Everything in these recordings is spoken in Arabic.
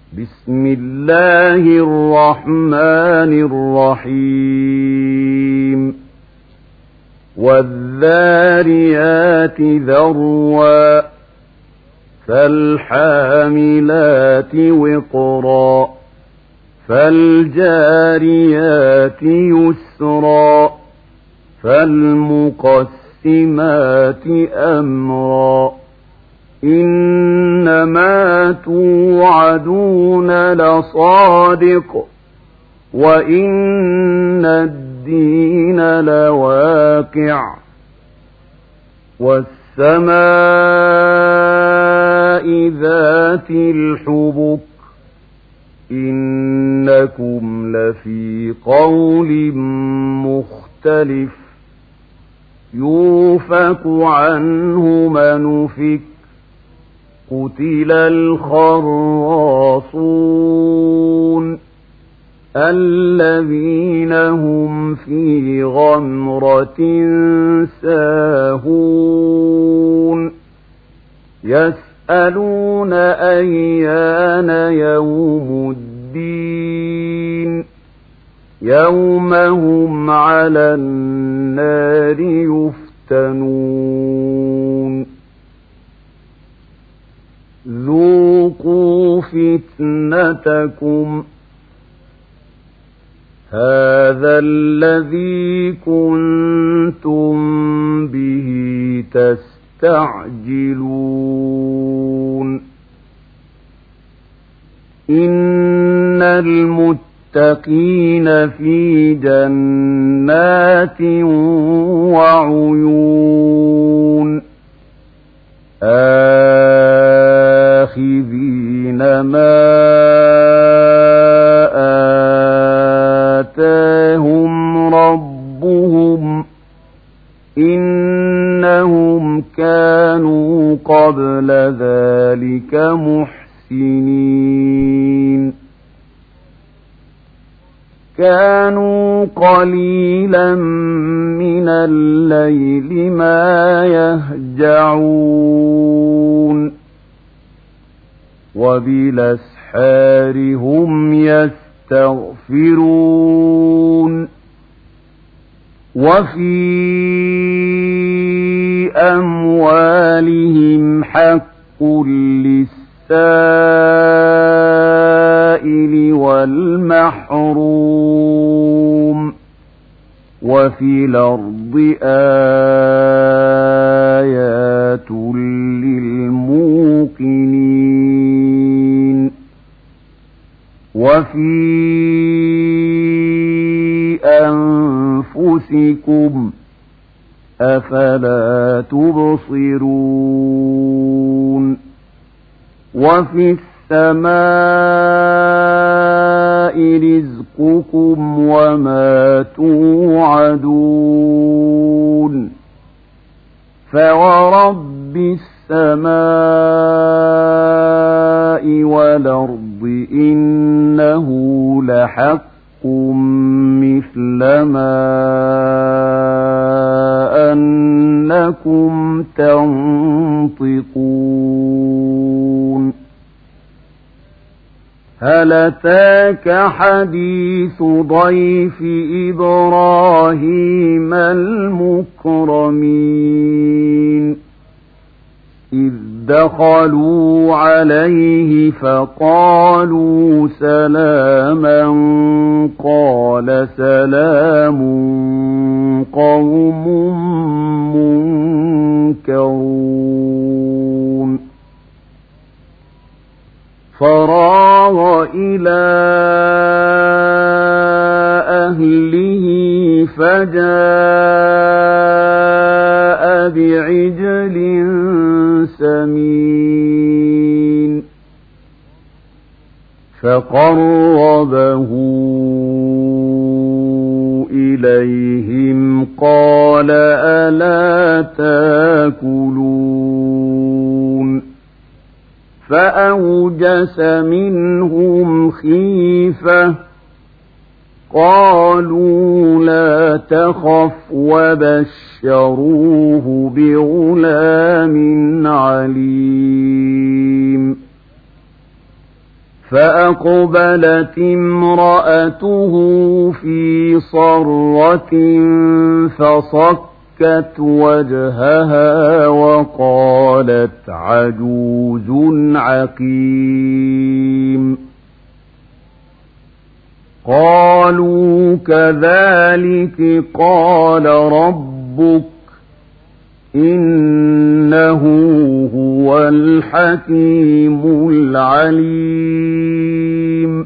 بسم الله الرحمن الرحيم والذاريات ذروا فالحاملات وقرا فالجاريات يسرا فالمقسمات أمرا إنما توعدون لصادق وإن الدين لواقع والسماء ذات الحبك إنكم لفي قول مختلف يوفك عنه من أفك قتل الخراصون الذين هم في غمرة ساهون يسألون أيان يوم الدين يوم هم على النار يفتنون ذوقوا فتنتكم هذا الذي كنتم به تستعجلون إن المتقين في جنات وعيون آخذين ما آتاهم ربهم إنهم كانوا قبل ذلك محسنين كانوا قليلا من الليل ما يهجعون وبالأسحار هم يستغفرون وفي أموالهم حق للسائل والمحروم وفي الأرض آيات للموقنين وفي أنفسكم أفلا تبصرون وفي السماء رزقكم وما توعدون فورب السماء والأرض إنه لحق مثل ما أنكم تنطقون هل أتاك حديث ضيف إبراهيم المكرمين إذ دخلوا عليه فقالوا سلاما قال سلام قوم منكرون فراغ إلى أهله فجاء بعجل سمين فقربه إليهم قال ألا تاكلون فأوجس منهم خيفة قالوا لا تخف وبشروه بغلام عليم فأقبلت امرأته في صرة فصكت وجهها وقالت عجوز عقيم قالوا كذلك قال ربك إنه هو الحكيم العليم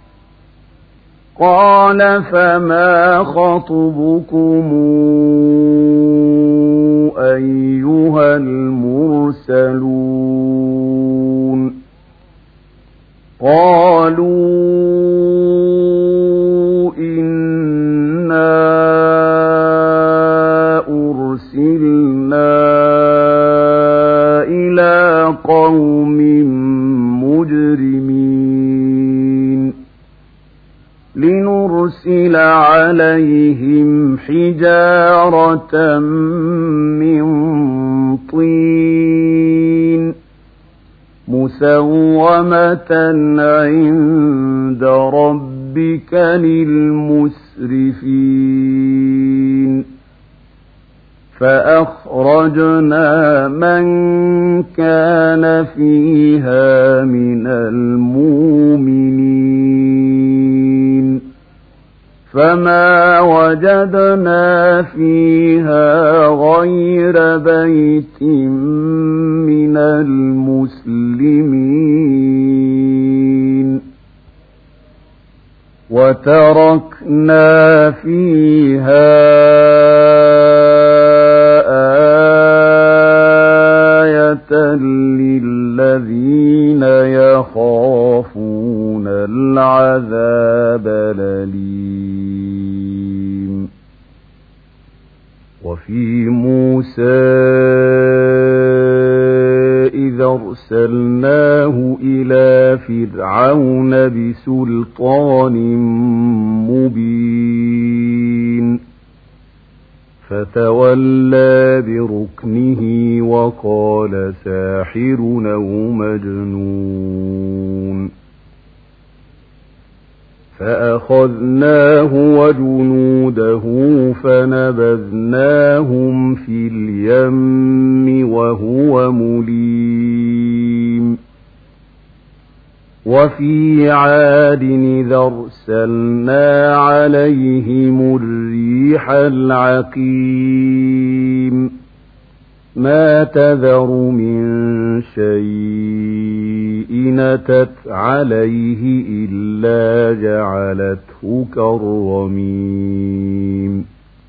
قال فما خطبكم أيها المرسلون قالوا إنا أرسلنا إلى قوم مجرمين لنرسل عليهم حجارة من طين مسومة عند ربك للمسرفين فأخرجنا من كان فيها من المؤمنين فما وجدنا فيها غير بيت من المسلمين وتركنا فيها آية للذين يخافون العذاب الأليم وفي موسى إذا أرسلناه إلى فرعون بسلطان مبين فتولى بركنه وقال ساحر أو مجنون فأخذناه وجنوده فنبذناهم في اليم وهو مليم وفي عاد إذا أرسلنا عليهم الريح العقيم ما تذر من شيء أتت عليه إلا جعلته كالرميم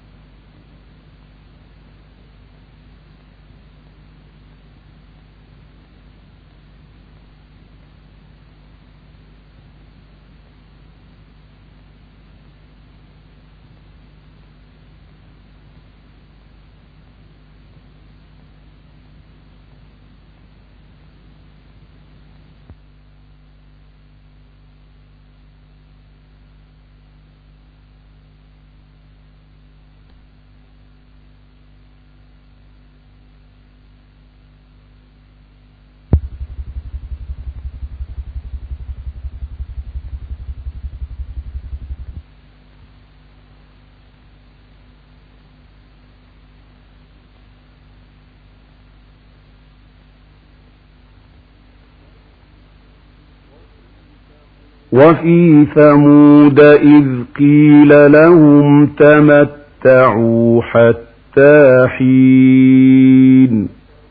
وفي ثمود إذ قيل لهم تمتعوا حتى حين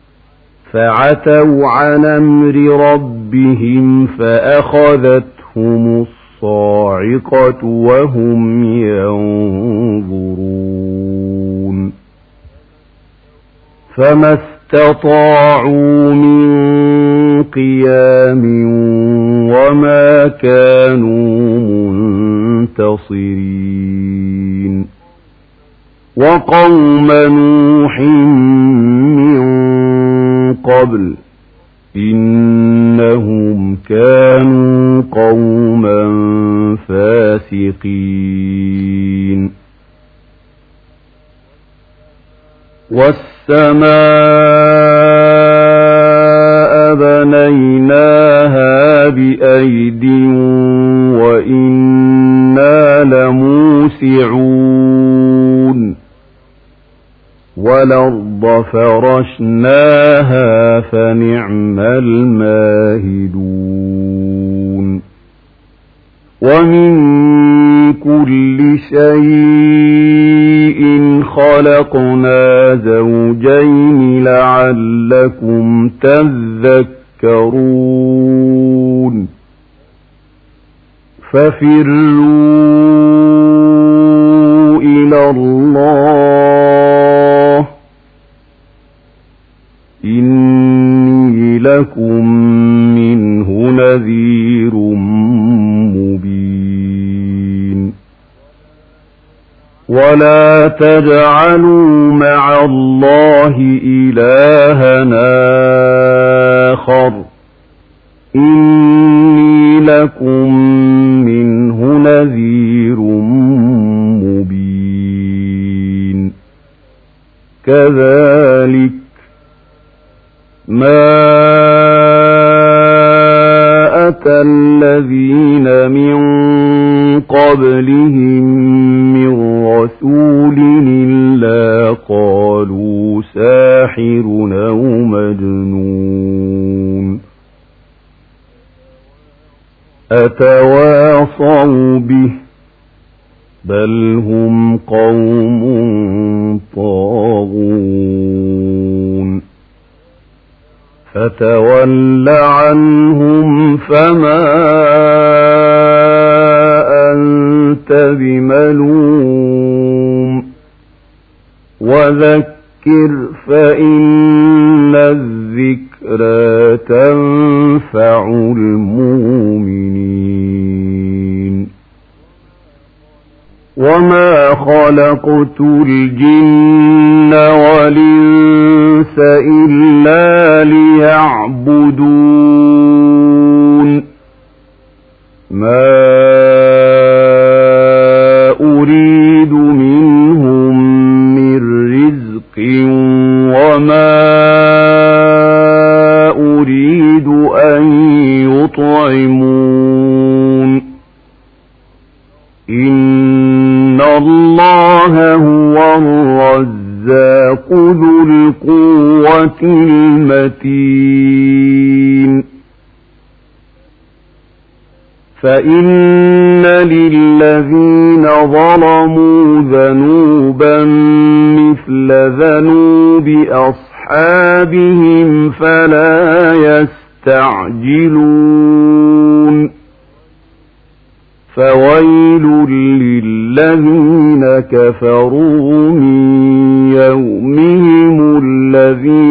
فعتوا عن أمر ربهم فأخذتهم الصاعقة وهم ينظرون فما استطاعوا من قيام وما كانوا منتصرين وقوم نوح من قبل إنهم كانوا قوما فاسقين والسماء بنيناها بأيد عهد وإنا لموسعون والأرض فرشناها فنعم الماهدون ومن كل شيء خلقنا زوجين لعلكم تذكرون ففروا إلى الله إني لكم منه نذير مبين ولا تجعلوا مع الله إلها آخر إني لكم منه نذير مبين كذلك ما أتى الذين من قبلهم من رسول إلا قالوا ساحر أو مجنون أتواصوا به بل هم قوم طاغون فتول عنهم فما أنت بملوم وذكر فإن الذكرى تنفع المؤمنين وما خلقت الجن والإنس إلا ليعبدون ما أريد منهم من رزق وما أريد أن يطعمون إن الله هو الرزاق ذو القوة المتين فإن للذين ظلموا ذنوبا مثل ذنوب أصحابهم فلا يستعجلون فويل للذين كفروا من يومهم الذي